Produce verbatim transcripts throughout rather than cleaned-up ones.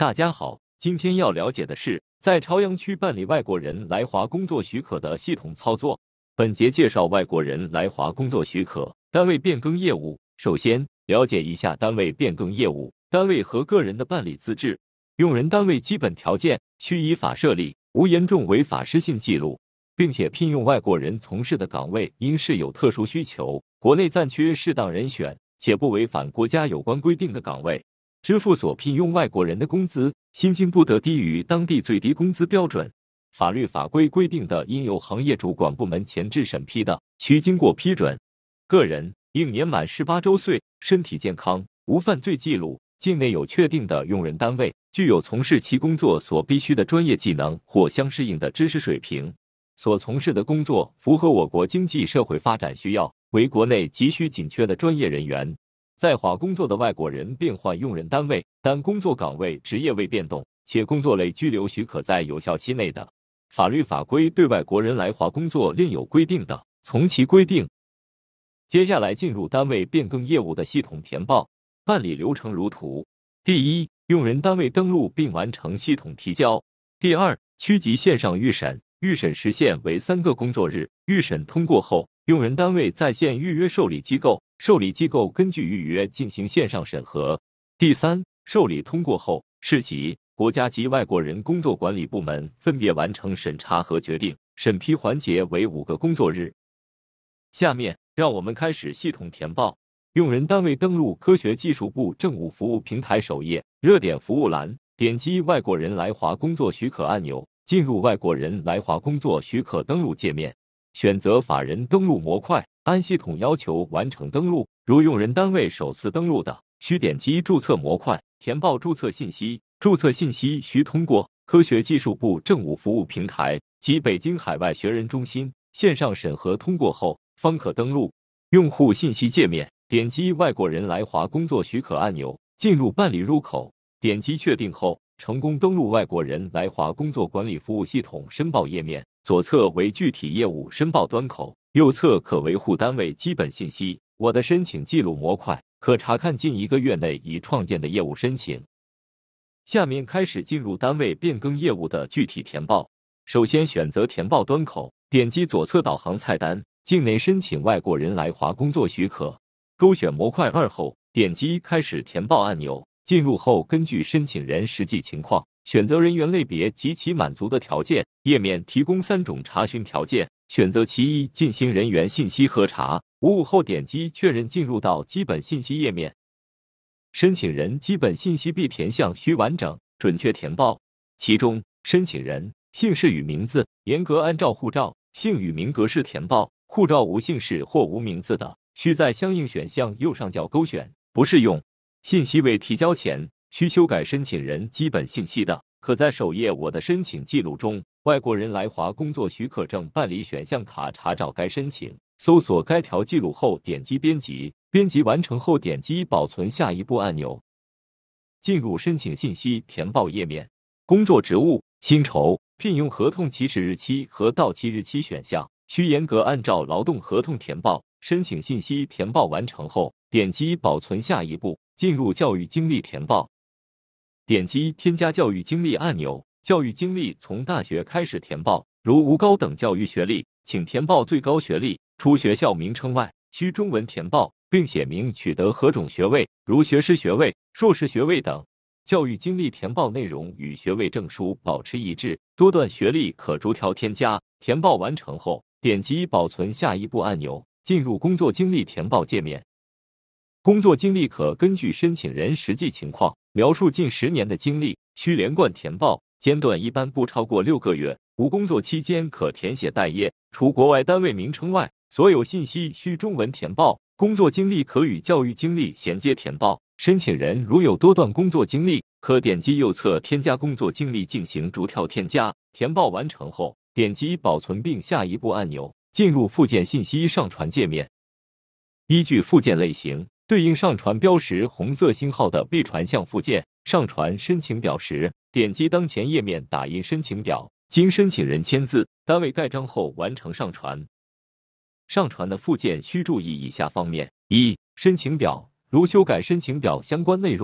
大家好，今天要了解的是，在朝阳区办理外国人来华工作许可的系统操作。本节介绍外国人来华工作许可、单位变更业务。首先，了解一下单位变更业务。单位和个人的办理资质。用人单位基本条件：需依法设立，无严重违法失信记录，并且聘用外国人从事的岗位应是有特殊需求、国内暂缺适当人选，且不违反国家有关规定的岗位。支付所聘用外国人的工资，薪金不得低于当地最低工资标准。法律法规规定的，应由行业主管部门前置审批的，需经过批准。个人应年满十八周岁，身体健康，无犯罪记录，境内有确定的用人单位，具有从事其工作所必须的专业技能或相适应的知识水平，所从事的工作符合我国经济社会发展需要，为国内急需紧缺的专业人员。在华工作的外国人变换用人单位，但工作岗位职业未变动，且工作类居留许可在有效期内的，法律法规对外国人来华工作另有规定的，从其规定。接下来进入单位变更业务的系统填报。办理流程如图：第一，用人单位登录并完成系统提交；第二，区级线上预审，预审时限为三个工作日，预审通过后，用人单位在线预约受理机构，受理机构根据预约进行线上审核。第三，受理通过后，市级、国家级外国人工作管理部门分别完成审查和决定，审批环节为五个工作日。下面让我们开始系统填报。用人单位登录科学技术部政务服务平台首页，热点服务栏，点击外国人来华工作许可按钮，进入外国人来华工作许可登录界面，选择法人登录模块，按系统要求完成登录。如用人单位首次登录的，需点击注册模块，填报注册信息，注册信息需通过科学技术部政务服务平台及北京海外学人中心线上审核通过后，方可登录。用户信息界面，点击外国人来华工作许可按钮，进入办理入口，点击确定后，成功登录外国人来华工作管理服务系统申报页面。左侧为具体业务申报端口，右侧可维护单位基本信息。我的申请记录模块可查看近一个月内已创建的业务申请。下面开始进入单位变更业务的具体填报。首先选择填报端口，点击左侧导航菜单，境内申请外国人来华工作许可，勾选模块二后，点击开始填报按钮。进入后，根据申请人实际情况，选择人员类别及其满足的条件。页面提供三种查询条件，选择其一进行人员信息核查。无误后点击确认，进入到基本信息页面。申请人基本信息必填项需完整、准确填报，其中申请人姓氏与名字严格按照护照姓与名格式填报，护照无姓氏或无名字的，需在相应选项右上角勾选不适用。信息未提交前需修改申请人基本信息的，可在首页我的申请记录中外国人来华工作许可证办理选项卡查找该申请，搜索该条记录后点击编辑，编辑完成后点击保存下一步按钮。进入申请信息填报页面，工作职务、薪酬、聘用合同起始日期和到期日期选项需严格按照劳动合同填报。申请信息填报完成后，点击保存下一步，进入教育经历填报。点击添加教育经历按钮，教育经历从大学开始填报，如无高等教育学历，请填报最高学历，除学校名称外，需中文填报，并写明取得何种学位，如学士学位、硕士学位等。教育经历填报内容与学位证书保持一致，多段学历可逐条添加。填报完成后，点击保存下一步按钮，进入工作经历填报界面。工作经历可根据申请人实际情况描述近十年的经历，需连贯填报，间断一般不超过六个月，无工作期间可填写待业。除国外单位名称外，所有信息需中文填报。工作经历可与教育经历衔接填报。申请人如有多段工作经历，可点击右侧添加工作经历进行逐条添加。填报完成后，点击保存并下一步按钮，进入附件信息上传界面。依据附件类型，对应上传标识红色星号的必传项附件。上传申请表时，点击当前页面打印申请表，经申请人签字、单位盖章后完成上传。上传的附件需注意以下方面：一、申请表，如修改申请表相关内容的，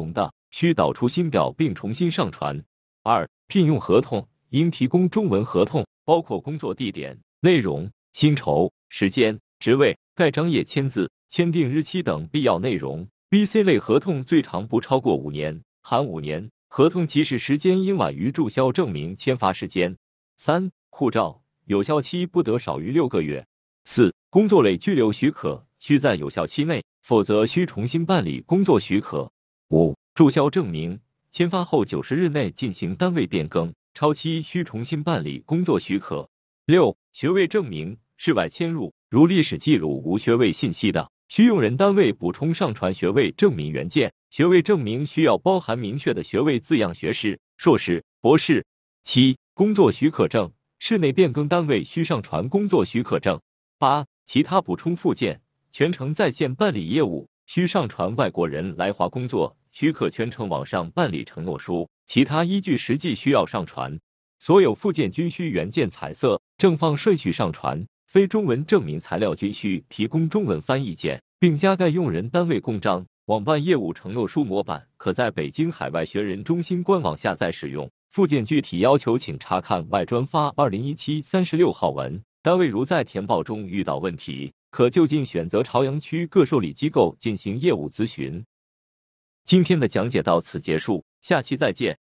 需导出新表并重新上传。二、聘用合同应提供中文合同，包括工作地点、内容、薪酬、时间、职位、盖章页签字、签订日期等必要内容。B、C 类合同最长不超过五年，含五年。合同起始时间应晚于注销证明签发时间。三、护照有效期不得少于六个月。四、工作类居留许可需在有效期内，否则需重新办理工作许可。五、注销证明签发后九十日内进行单位变更，超期需重新办理工作许可。六、学位证明室外迁入，如历史记录无学位信息的，需用人单位补充上传学位证明原件，学位证明需要包含明确的学位字样，学士、硕士、博士。七、工作许可证室内变更单位需上传工作许可证。八、其他补充附件全程在线办理业务，需上传外国人来华工作许可全程网上办理承诺书，其他依据实际需要上传。所有附件均需原件彩色，正放顺序上传。非中文证明材料均需提供中文翻译件，并加盖用人单位公章。网办业务承诺书模板可在北京海外学人中心官网下载使用。附件具体要求请查看外专发二零一七三十六号文。单位如在填报中遇到问题，可就近选择朝阳区各受理机构进行业务咨询。今天的讲解到此结束，下期再见。